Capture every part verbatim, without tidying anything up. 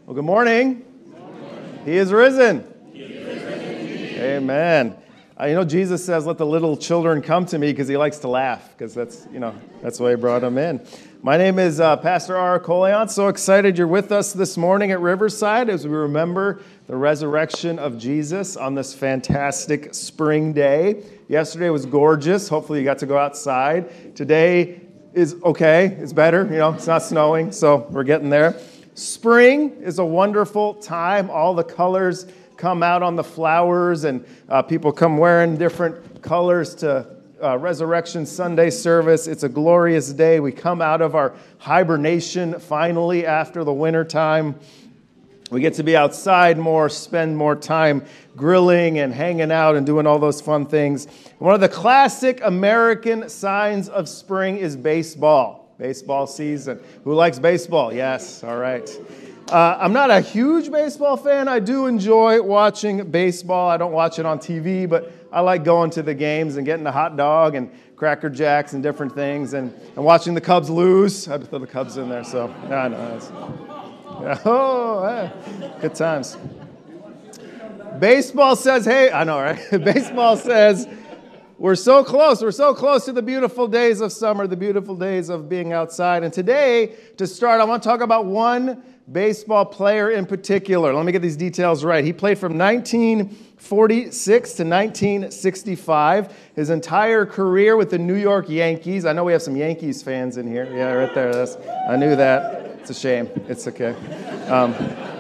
Well, good morning. Good morning. He is risen. He is risen indeed. Amen. Uh, you know, Jesus says, "Let the little children come to me," because he likes to laugh, because that's, you know, that's why he brought them in. My name is uh, Pastor Ara Coleon. So excited you're with us this morning at Riverside as we remember the resurrection of Jesus on this fantastic spring day. Yesterday was gorgeous. Hopefully you got to go outside. Today is okay. It's better. You know, it's not snowing, so we're getting there. Spring is a wonderful time. All the colors come out on the flowers, and uh, people come wearing different colors to uh, Resurrection Sunday service. It's a glorious day. We come out of our hibernation finally after the winter time. We get to be outside more, spend more time grilling and hanging out and doing all those fun things. One of the classic American signs of spring is baseball. Baseball season. Who likes baseball? Yes, all right. Uh, I'm not a huge baseball fan. I do enjoy watching baseball. I don't watch it on T V, but I like going to the games and getting a hot dog and Cracker Jacks and different things and, and watching the Cubs lose. I throw the Cubs in there, so I know. Yeah, oh, yeah. Good times. Baseball says, hey, I know, right? Baseball says, we're so close. We're so close to the beautiful days of summer, the beautiful days of being outside. And today, to start, I want to talk about one baseball player in particular. Let me get these details right. He played from nineteen forty-six to nineteen sixty-five, his entire career with the New York Yankees. I know we have some Yankees fans in here. Yeah, right there. That's, I knew that. It's a shame. It's okay. Um,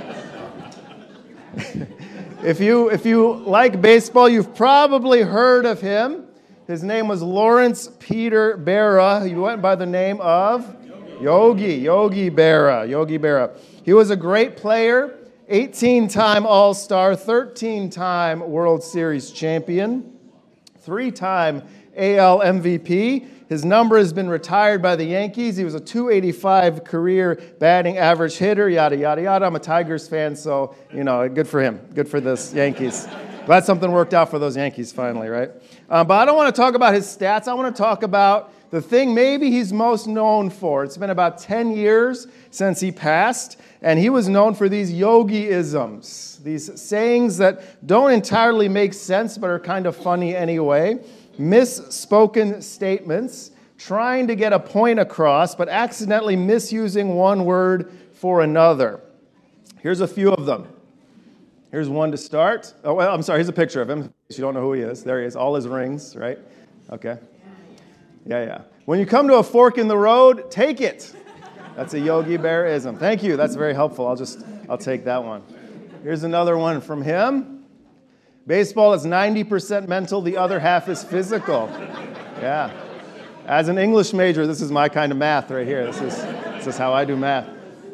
if you if you like baseball, you've probably heard of him. His name was Lawrence Peter Berra. He went by the name of Yogi, Yogi Berra, Yogi Berra. He was a great player, eighteen-time All-Star, thirteen-time World Series champion, three-time A L M V P. His number has been retired by the Yankees. He was a two eighty-five career batting average hitter, yada, yada, yada. I'm a Tigers fan, so, you know, good for him. Good for this Yankees. Glad something worked out for those Yankees finally, right? Um, but I don't want to talk about his stats. I want to talk about the thing maybe he's most known for. It's been about ten years since he passed, and he was known for these yogi-isms, these sayings that don't entirely make sense but are kind of funny anyway, misspoken statements, trying to get a point across but accidentally misusing one word for another. Here's a few of them. Here's one to start. Oh, well, I'm sorry, here's a picture of him. In case you don't know who he is. There he is, all his rings, right? Okay. Yeah, yeah. When you come to a fork in the road, take it. That's a Yogi Berra-ism. Thank you. That's very helpful. I'll just, I'll take that one. Here's another one from him. Baseball is ninety percent mental. The other half is physical. Yeah. As an English major, this is my kind of math right here. This is, this is how I do math.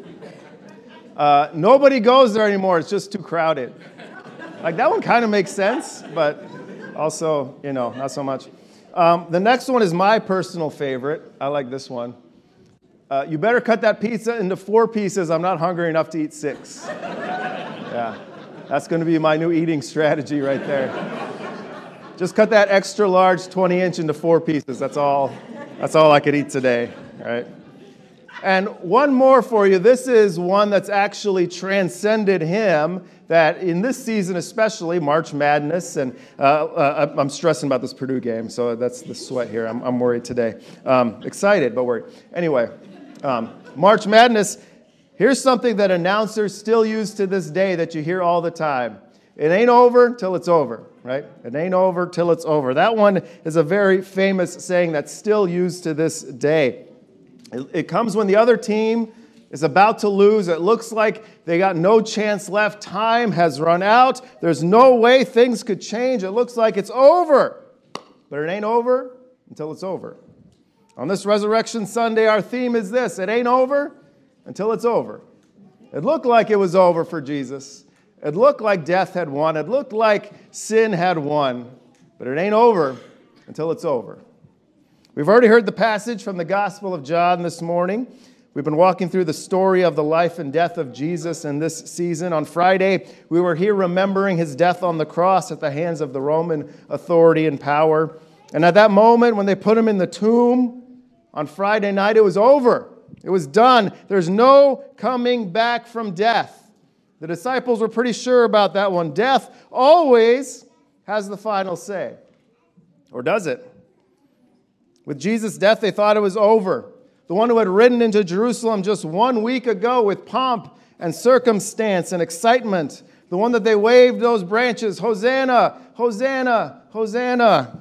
Uh, nobody goes there anymore. It's just too crowded. Like, that one kind of makes sense, but also, you know, not so much. Um, the next one is my personal favorite. I like this one. Uh, you better cut that pizza into four pieces. I'm not hungry enough to eat six. Yeah, that's going to be my new eating strategy right there. Just cut that extra large twenty inch into four pieces. That's all. That's all I could eat today. All right. And one more for you. This is one that's actually transcended him, that in this season especially, March Madness, and uh, uh, I'm stressing about this Purdue game, so that's the sweat here. I'm, I'm worried today. Um, excited, but worried. Anyway, um, March Madness, here's something that announcers still use to this day that you hear all the time. It ain't over till it's over, right? It ain't over till it's over. That one is a very famous saying that's still used to this day. It comes when the other team is about to lose. It looks like they got no chance left. Time has run out. There's no way things could change. It looks like it's over. But it ain't over until it's over. On this Resurrection Sunday, our theme is this: it ain't over until it's over. It looked like it was over for Jesus. It looked like death had won. It looked like sin had won. But it ain't over until it's over. We've already heard the passage from the Gospel of John this morning. We've been walking through the story of the life and death of Jesus in this season. On Friday, we were here remembering his death on the cross at the hands of the Roman authority and power. And at that moment, when they put him in the tomb on Friday night, it was over. It was done. There's no coming back from death. The disciples were pretty sure about that one. Death always has the final say. Or does it? With Jesus' death, they thought it was over. The one who had ridden into Jerusalem just one week ago with pomp and circumstance and excitement. The one that they waved those branches, Hosanna, Hosanna, Hosanna.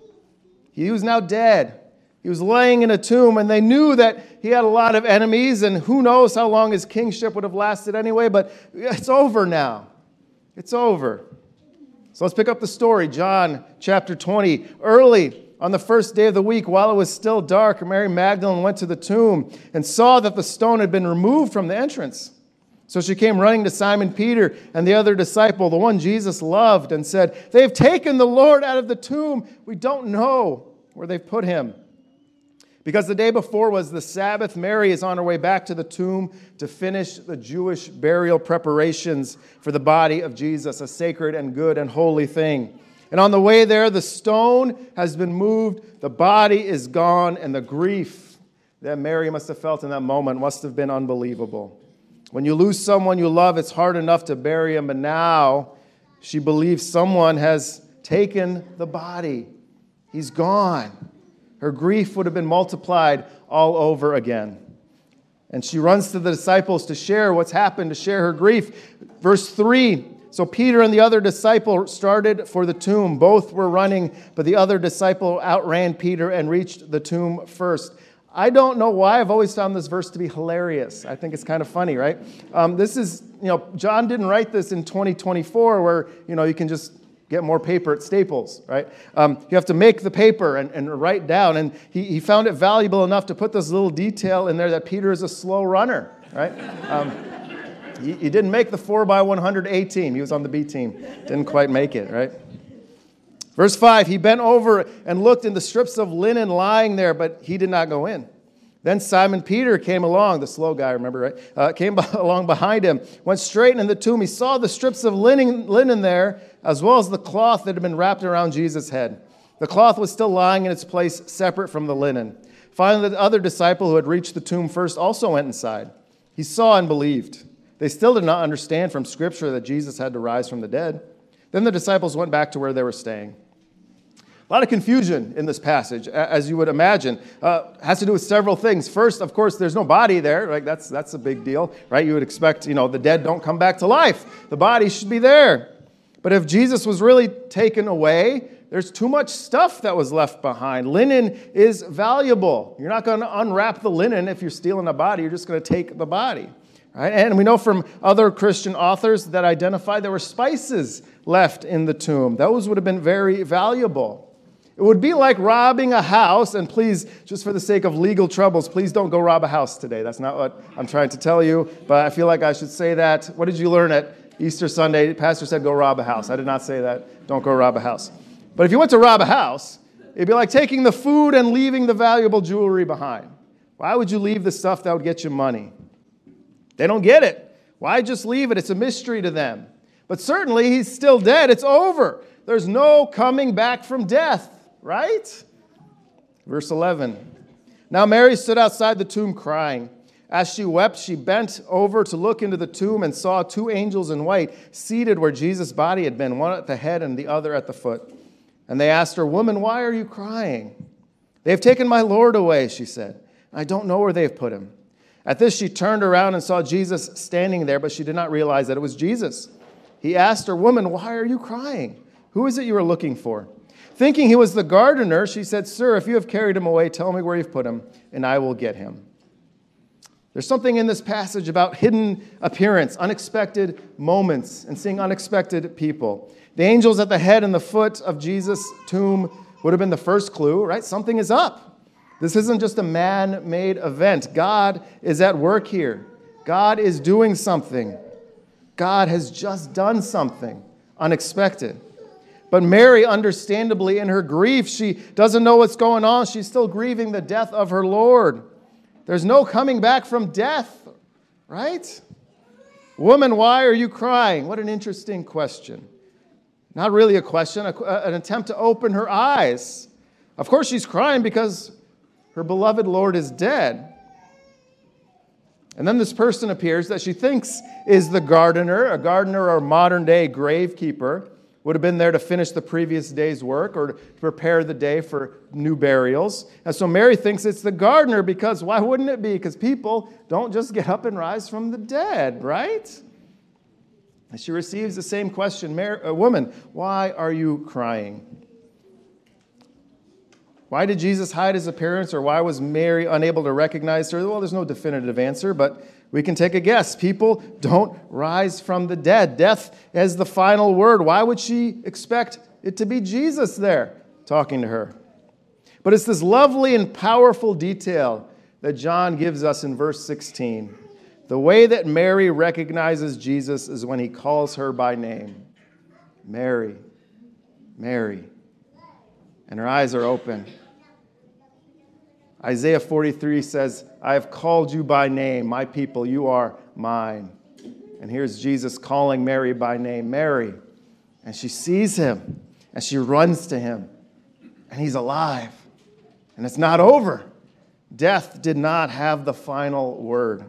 He was now dead. He was laying in a tomb, and they knew that he had a lot of enemies, and who knows how long his kingship would have lasted anyway, but it's over now. It's over. So let's pick up the story. John chapter twenty. Early on the first day of the week, while it was still dark, Mary Magdalene went to the tomb and saw that the stone had been removed from the entrance. So she came running to Simon Peter and the other disciple, the one Jesus loved, and said, "They have taken the Lord out of the tomb. We don't know where they've put him." Because the day before was the Sabbath, Mary is on her way back to the tomb to finish the Jewish burial preparations for the body of Jesus, a sacred and good and holy thing. And on the way there, the stone has been moved, the body is gone, and the grief that Mary must have felt in that moment must have been unbelievable. When you lose someone you love, it's hard enough to bury him, but now she believes someone has taken the body. He's gone. Her grief would have been multiplied all over again. And she runs to the disciples to share what's happened, to share her grief. Verse three, so Peter and the other disciple started for the tomb. Both were running, but the other disciple outran Peter and reached the tomb first. I don't know why. I've always found this verse to be hilarious. I think it's kind of funny, right? Um, this is, you know, John didn't write this in twenty twenty-four where, you know, you can just get more paper at Staples, right? Um, you have to make the paper and, and write down. And he, he found it valuable enough to put this little detail in there that Peter is a slow runner, right? Um, he, he didn't make the four by one hundred A team. He was on the B team. Didn't quite make it, right? Verse five, he bent over and looked in the strips of linen lying there, but he did not go in. Then Simon Peter came along, the slow guy, remember, right? Uh, came along behind him, went straight in the tomb. He saw the strips of linen, linen there, as well as the cloth that had been wrapped around Jesus' head. The cloth was still lying in its place, separate from the linen. Finally, the other disciple who had reached the tomb first also went inside. He saw and believed. They still did not understand from Scripture that Jesus had to rise from the dead. Then the disciples went back to where they were staying. A lot of confusion in this passage, as you would imagine. Uh, has to do with several things. First, of course, there's no body there. Right? That's that's a big deal, right? You would expect, you know, the dead don't come back to life. The body should be there. But if Jesus was really taken away, there's too much stuff that was left behind. Linen is valuable. You're not going to unwrap the linen if you're stealing a body. You're just going to take the body. Right? And we know from other Christian authors that identify there were spices left in the tomb. Those would have been very valuable. It would be like robbing a house, and please, just for the sake of legal troubles, please don't go rob a house today. That's not what I'm trying to tell you, but I feel like I should say that. What did you learn at Easter Sunday? The pastor said go rob a house. I did not say that. Don't go rob a house. But if you went to rob a house, it'd be like taking the food and leaving the valuable jewelry behind. Why would you leave the stuff that would get you money? They don't get it. Why just leave it? It's a mystery to them. But certainly he's still dead. It's over. There's no coming back from death. Right? Verse eleven. Now Mary stood outside the tomb crying. As she wept, she bent over to look into the tomb and saw two angels in white seated where Jesus' body had been, one at the head and the other at the foot. And they asked her, "Woman, why are you crying?" "They have taken my Lord away," she said. "I don't know where they have put him." At this, she turned around and saw Jesus standing there, but she did not realize that it was Jesus. He asked her, "Woman, why are you crying? Who is it you are looking for?" Thinking he was the gardener, she said, "Sir, if you have carried him away, tell me where you've put him, and I will get him." There's something in this passage about hidden appearance, unexpected moments, and seeing unexpected people. The angels at the head and the foot of Jesus' tomb would have been the first clue, right? Something is up. This isn't just a man-made event. God is at work here. God is doing something. God has just done something unexpected. But Mary, understandably, in her grief, she doesn't know what's going on. She's still grieving the death of her Lord. There's no coming back from death, right? "Woman, why are you crying?" What an interesting question. Not really a question, a, an attempt to open her eyes. Of course she's crying because her beloved Lord is dead. And then this person appears that she thinks is the gardener, a gardener or modern-day gravekeeper, would have been there to finish the previous day's work or to prepare the day for new burials. And so Mary thinks it's the gardener because why wouldn't it be? Because people don't just get up and rise from the dead, right? And she receives the same question, Mary, uh, woman, why are you crying? Why did Jesus hide his appearance, or why was Mary unable to recognize her? Well, there's no definitive answer, but we can take a guess. People don't rise from the dead. Death is the final word. Why would she expect it to be Jesus there talking to her? But it's this lovely and powerful detail that John gives us in verse sixteen. The way that Mary recognizes Jesus is when he calls her by name. Mary, Mary. And her eyes are open. Isaiah forty-three says, I have called you by name, my people, you are mine. And here's Jesus calling Mary by name, Mary. And she sees him, and she runs to him, and he's alive. And it's not over. Death did not have the final word.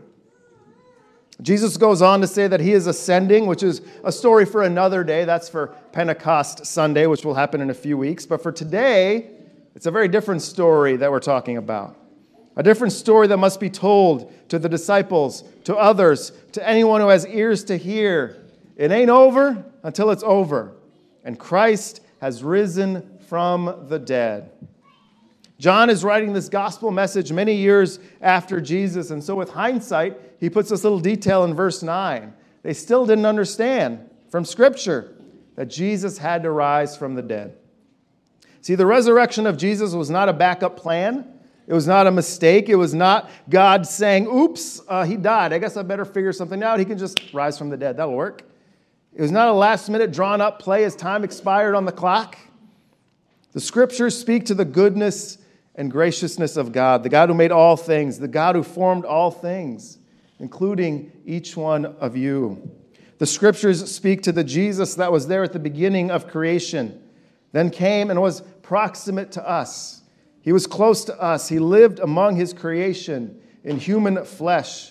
Jesus goes on to say that he is ascending, which is a story for another day. That's for Pentecost Sunday, which will happen in a few weeks. But for today, it's a very different story that we're talking about. A different story that must be told to the disciples, to others, to anyone who has ears to hear. It ain't over until it's over. And Christ has risen from the dead. John is writing this gospel message many years after Jesus. And so with hindsight, he puts this little detail in verse nine. They still didn't understand from Scripture that Jesus had to rise from the dead. See, the resurrection of Jesus was not a backup plan. It was not a mistake. It was not God saying, oops, uh, he died. I guess I better figure something out. He can just rise from the dead. That'll work. It was not a last-minute drawn-up play as time expired on the clock. The Scriptures speak to the goodness and graciousness of God, the God who made all things, the God who formed all things, including each one of you. The Scriptures speak to the Jesus that was there at the beginning of creation, then came and was proximate to us. He was close to us. He lived among his creation in human flesh.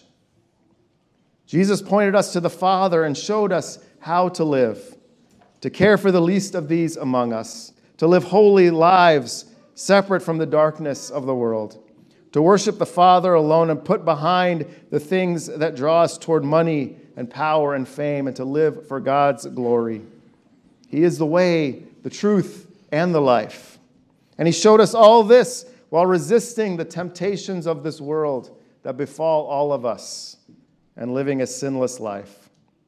Jesus pointed us to the Father and showed us how to live, to care for the least of these among us, to live holy lives separate from the darkness of the world, to worship the Father alone and put behind the things that draw us toward money and power and fame, and to live for God's glory. He is the way, the truth, and the life. And he showed us all this while resisting the temptations of this world that befall all of us and living a sinless life.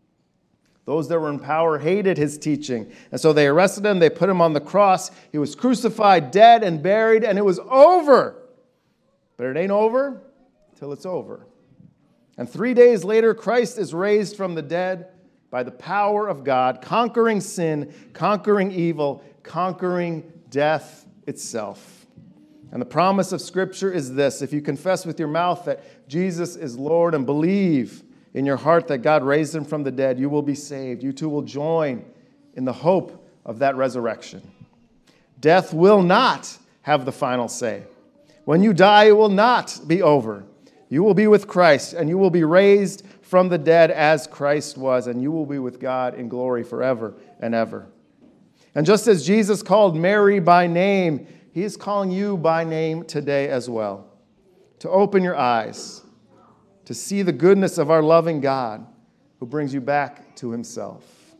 Those that were in power hated his teaching. And so they arrested him, they put him on the cross. He was crucified, dead, and buried, and it was over. But it ain't over till it's over. And three days later, Christ is raised from the dead by the power of God, conquering sin, conquering evil, conquering death itself. And the promise of Scripture is this: if you confess with your mouth that Jesus is Lord and believe in your heart that God raised him from the dead, you will be saved. You too will join in the hope of that resurrection. Death will not have the final say. When you die, it will not be over. You will be with Christ, and you will be raised from the dead as Christ was, and you will be with God in glory forever and ever. And just as Jesus called Mary by name, he is calling you by name today as well, to open your eyes, to see the goodness of our loving God who brings you back to himself.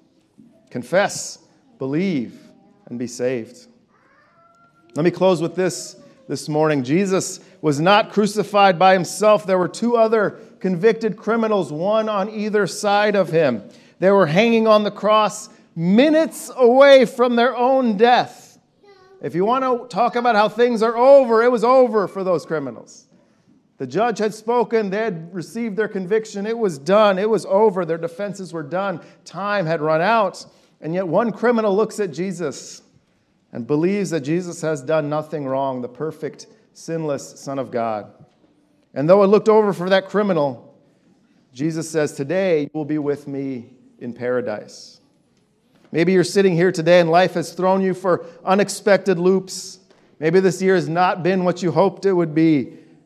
Confess, believe, and be saved. Let me close with this this morning. Jesus was not crucified by himself. There were two other convicted criminals, one on either side of him. They were hanging on the cross minutes away from their own death. If you want to talk about how things are over, it was over for those criminals. The judge had spoken. They had received their conviction. It was done. It was over. Their defenses were done. Time had run out. And yet one criminal looks at Jesus and believes that Jesus has done nothing wrong, the perfect, sinless Son of God. And though it looked over for that criminal, Jesus says, today you will be with me in paradise. Maybe you're sitting here today and life has thrown you for unexpected loops. Maybe this year has not been what you hoped it would be.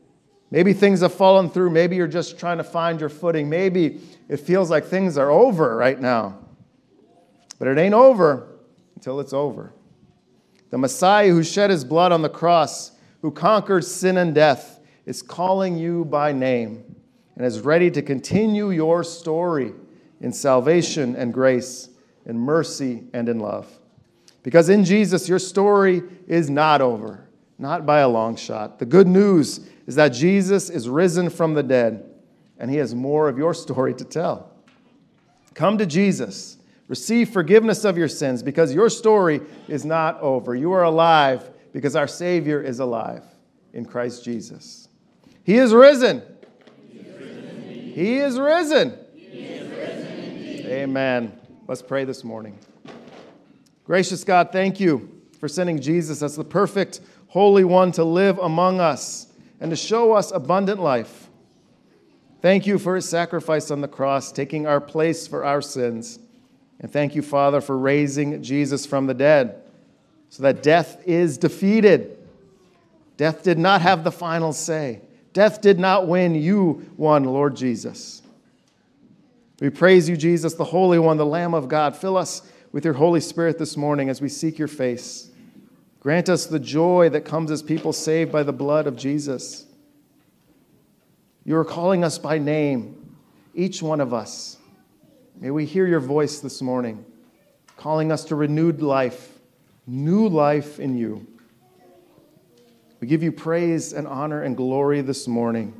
Maybe things have fallen through. Maybe you're just trying to find your footing. Maybe it feels like things are over right now. But it ain't over until it's over. The Messiah who shed his blood on the cross, who conquered sin and death, is calling you by name and is ready to continue your story in salvation and grace, in mercy and in love. Because in Jesus, your story is not over, not by a long shot. The good news is that Jesus is risen from the dead, and he has more of your story to tell. Come to Jesus. Receive forgiveness of your sins because your story is not over. You are alive because our Savior is alive in Christ Jesus. He is risen. He is risen. He is risen. He is risen. Amen. Let's pray this morning. Gracious God, thank you for sending Jesus as the perfect Holy One to live among us and to show us abundant life. Thank you for his sacrifice on the cross, taking our place for our sins. And thank you, Father, for raising Jesus from the dead so that death is defeated. Death did not have the final say. Death did not win. You won, Lord Jesus. We praise you, Jesus, the Holy One, the Lamb of God. Fill us with your Holy Spirit this morning as we seek your face. Grant us the joy that comes as people saved by the blood of Jesus. You are calling us by name, each one of us. May we hear your voice this morning, calling us to renewed life, new life in you. We give you praise and honor and glory this morning.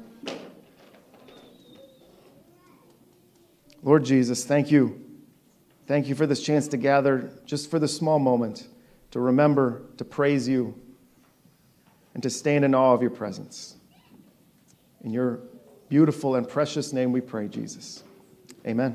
Lord Jesus, thank you. Thank you for this chance to gather just for this small moment, to remember, to praise you, and to stand in awe of your presence. In your beautiful and precious name we pray, Jesus. Amen.